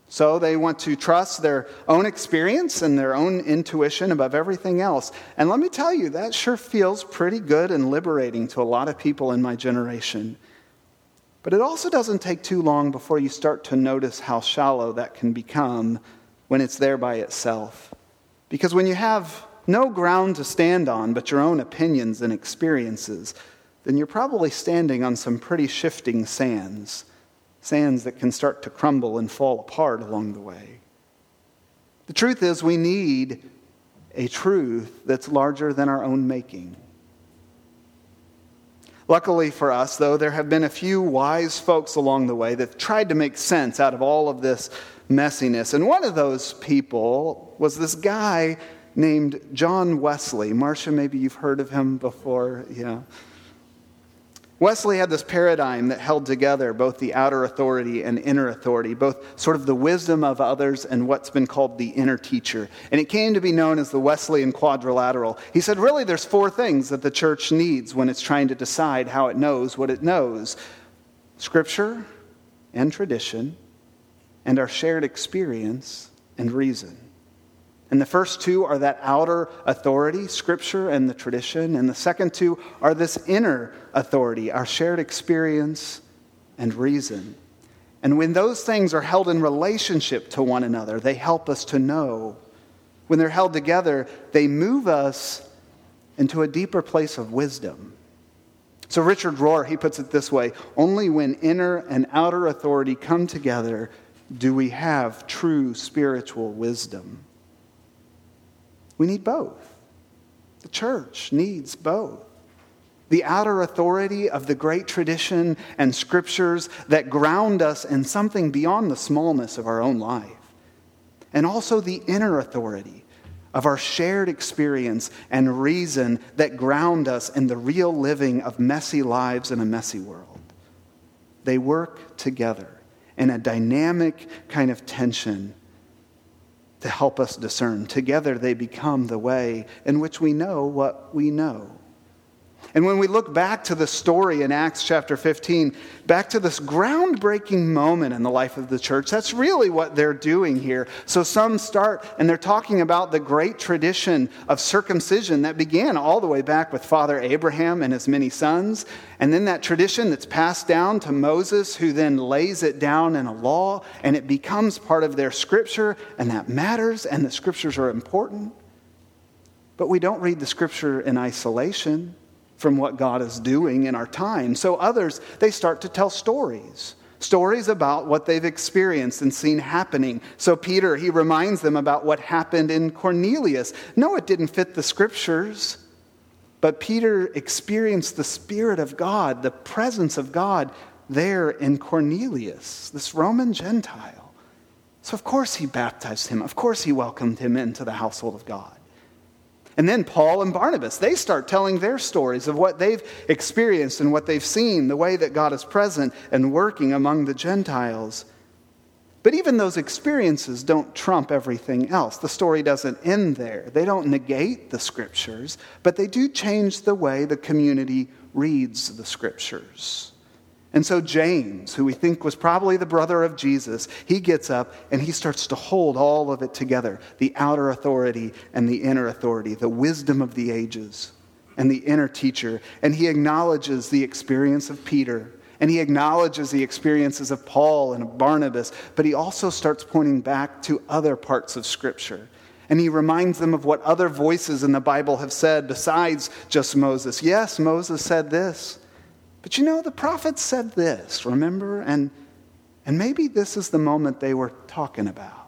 So they want to trust their own experience and their own intuition above everything else. And let me tell you, that sure feels pretty good and liberating to a lot of people in my generation. But it also doesn't take too long before you start to notice how shallow that can become when it's there by itself. Because when you have no ground to stand on but your own opinions and experiences, then you're probably standing on some pretty shifting sands that can start to crumble and fall apart along the way. The truth is, we need a truth that's larger than our own making. Luckily for us, though, there have been a few wise folks along the way that tried to make sense out of all of this messiness. And one of those people was this guy named John Wesley. Marcia, maybe you've heard of him before. Yeah. Wesley had this paradigm that held together both the outer authority and inner authority, both sort of the wisdom of others and what's been called the inner teacher. And it came to be known as the Wesleyan quadrilateral. He said, really, there's four things that the church needs when it's trying to decide how it knows what it knows: Scripture and tradition, and our shared experience and reason. And the first two are that outer authority, Scripture and the tradition. And the second two are this inner authority, our shared experience and reason. And when those things are held in relationship to one another, they help us to know. When they're held together, they move us into a deeper place of wisdom. So Richard Rohr, he puts it this way: only when inner and outer authority come together do we have true spiritual wisdom. We need both. The church needs both. The outer authority of the great tradition and scriptures that ground us in something beyond the smallness of our own life. And also the inner authority of our shared experience and reason that ground us in the real living of messy lives in a messy world. They work together in a dynamic kind of tension to help us discern. Together they become the way in which we know what we know. And when we look back to the story in Acts chapter 15, back to this groundbreaking moment in the life of the church, that's really what they're doing here. So some start and they're talking about the great tradition of circumcision that began all the way back with Father Abraham and his many sons. And then that tradition that's passed down to Moses, who then lays it down in a law, and it becomes part of their scripture, and that matters, and the scriptures are important. But we don't read the scripture in isolation from what God is doing in our time. So others, they start to tell stories about what they've experienced and seen happening. So Peter, he reminds them about what happened in Cornelius. No, it didn't fit the scriptures, but Peter experienced the Spirit of God, the presence of God there in Cornelius, this Roman Gentile. So of course he baptized him. Of course he welcomed him into the household of God. And then Paul and Barnabas, they start telling their stories of what they've experienced and what they've seen, the way that God is present and working among the Gentiles. But even those experiences don't trump everything else. The story doesn't end there. They don't negate the scriptures, but they do change the way the community reads the scriptures. And so James, who we think was probably the brother of Jesus, he gets up and he starts to hold all of it together. The outer authority and the inner authority, the wisdom of the ages and the inner teacher. And he acknowledges the experience of Peter. And he acknowledges the experiences of Paul and of Barnabas. But he also starts pointing back to other parts of Scripture. And he reminds them of what other voices in the Bible have said besides just Moses. Yes, Moses said this. But you know, the prophets said this, remember? And maybe this is the moment they were talking about.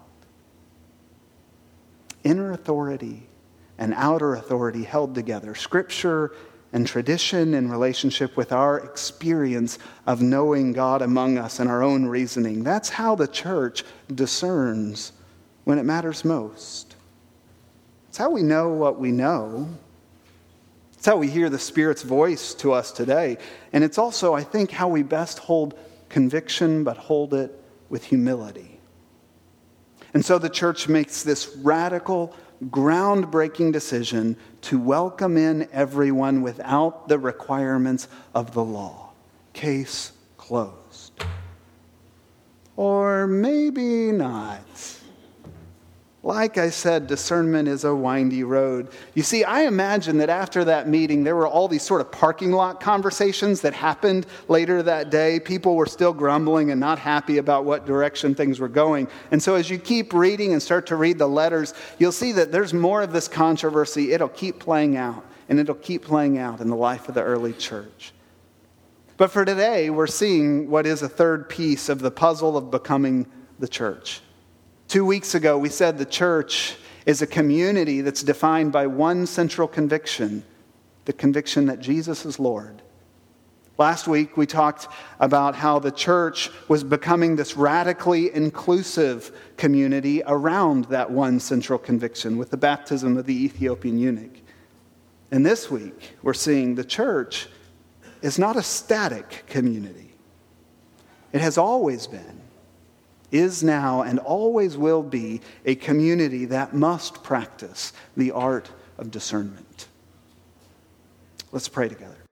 Inner authority and outer authority held together. Scripture and tradition in relationship with our experience of knowing God among us and our own reasoning. That's how the church discerns when it matters most. It's how we know what we know. It's how we hear the Spirit's voice to us today. And it's also, I think, how we best hold conviction, but hold it with humility. And so the church makes this radical, groundbreaking decision to welcome in everyone without the requirements of the law. Case closed. or maybe not. Like I said, discernment is a windy road. You see, I imagine that after that meeting, there were all these sort of parking lot conversations that happened later that day. People were still grumbling and not happy about what direction things were going. And so as you keep reading and start to read the letters, you'll see that there's more of this controversy. It'll keep playing out, and it'll keep playing out in the life of the early church. But for today, we're seeing what is a third piece of the puzzle of becoming the church. 2 weeks ago, we said the church is a community that's defined by one central conviction, the conviction that Jesus is Lord. Last week, we talked about how the church was becoming this radically inclusive community around that one central conviction with the baptism of the Ethiopian eunuch. And this week, we're seeing the church is not a static community. It has always been, is now, and always will be a community that must practice the art of discernment. Let's pray together.